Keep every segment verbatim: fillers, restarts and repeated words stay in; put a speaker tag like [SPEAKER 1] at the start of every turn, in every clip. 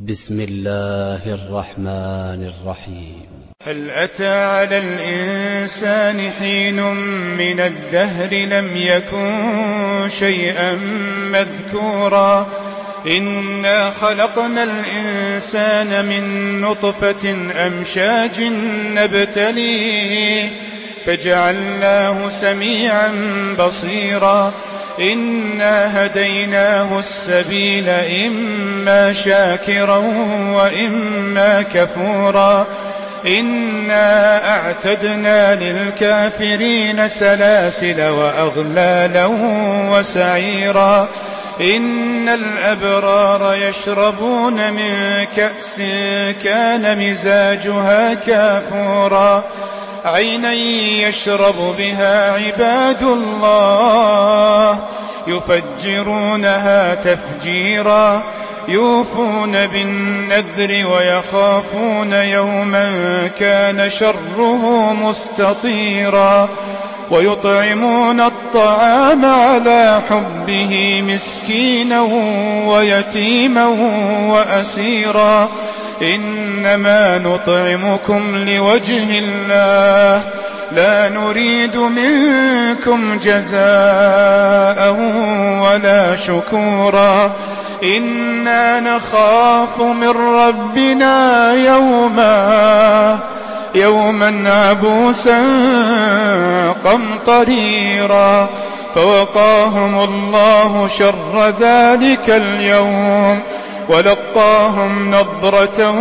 [SPEAKER 1] بسم الله الرحمن الرحيم.
[SPEAKER 2] هل أتى على الإنسان حين من الدهر لم يكن شيئا مذكورا إنا خلقنا الإنسان من نطفة أمشاج نبتليه فجعلناه سميعا بصيرا إنا هديناه السبيل إما شاكرا وإما كفورا إنا أعتدنا للكافرين سلاسل وأغلالا وسعيرا إن الأبرار يشربون من كأس كان مزاجها كافورا عينا يشرب بها عباد الله يفجرونها تفجيرا يوفون بالنذر ويخافون يوما كان شره مستطيرا ويطعمون الطعام على حبه مسكينا ويتيما وأسيرا إنما نطعمكم لوجه الله لا نريد منكم جزاء ولا شكورا إنا نخاف من ربنا يوما يوما عبوسا قمطريرا فوقاهم الله شر ذلك اليوم ولقاهم نضرة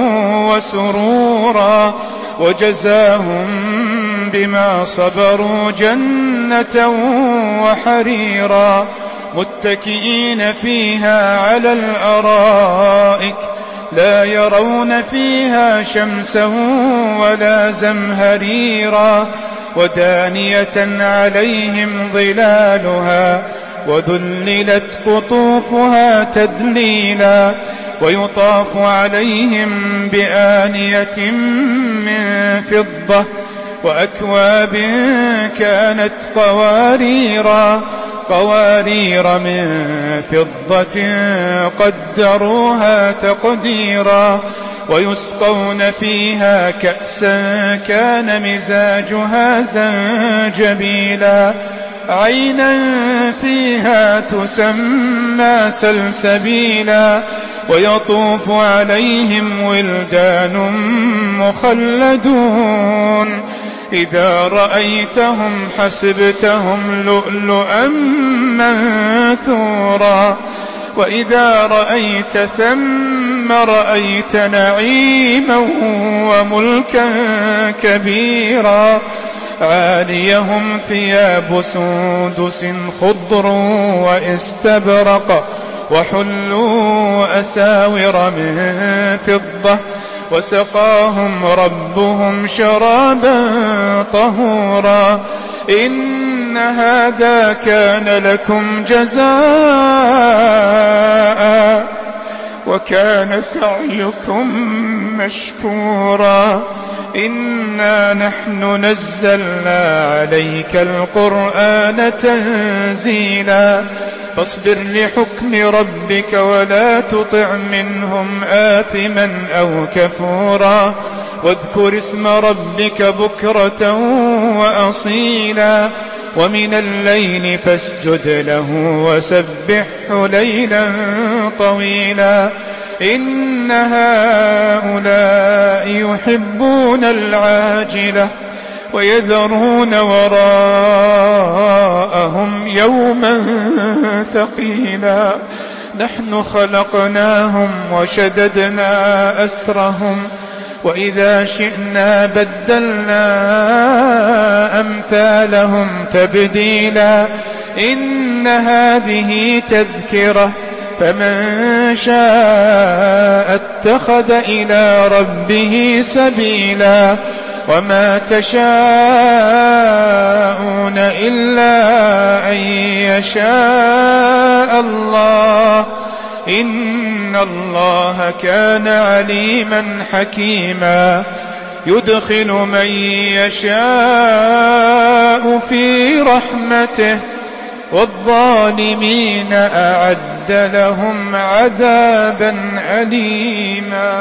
[SPEAKER 2] وسرورا وجزاهم بما صبروا جنة وحريرا متكئين فيها على الأرائك لا يرون فيها شمسا ولا زمهريرا ودانية عليهم ظلالها وذللت قطوفها تذليلا ويطاف عليهم بآنية من فضة وأكواب كانت قواريرا قوارير من فضة قدروها تقديرا ويسقون فيها كأسا كان مزاجها زنجبيلا عينا فيها تسمى سلسبيلا ويطوف عليهم ولدان مخلدون إذا رأيتهم حسبتهم لؤلؤا منثورا وإذا رأيت ثم رأيت نعيما وملكا كبيرا عاليهم ثياب سندس خضر واستبرق وحلوا أساور من فضة وسقاهم ربهم شرابا طهورا إن هذا كان لكم جزاء وكان سعيكم مشكورا إنا نحن نزلنا عليك القرآن تنزيلا فاصبر لحكم ربك ولا تطع منهم آثما أو كفورا واذكر اسم ربك بكرة وأصيلا ومن الليل فاسجد له وسبحه ليلا طويلا إن هؤلاء يحبون العاجلة ويذرون وراءهم يوما ثقيلا نحن خلقناهم وشددنا أسرهم وإذا شئنا بدلنا أمثالهم تبديلا إن هذه تذكرة فمن شاء اتخذ إلى ربه سبيلا وما تشاءون إلا أن يشاء الله إن الله كان عليما حكيما يدخل من يشاء في رحمته والظالمين أعد وأعد لهم عذابا أليما.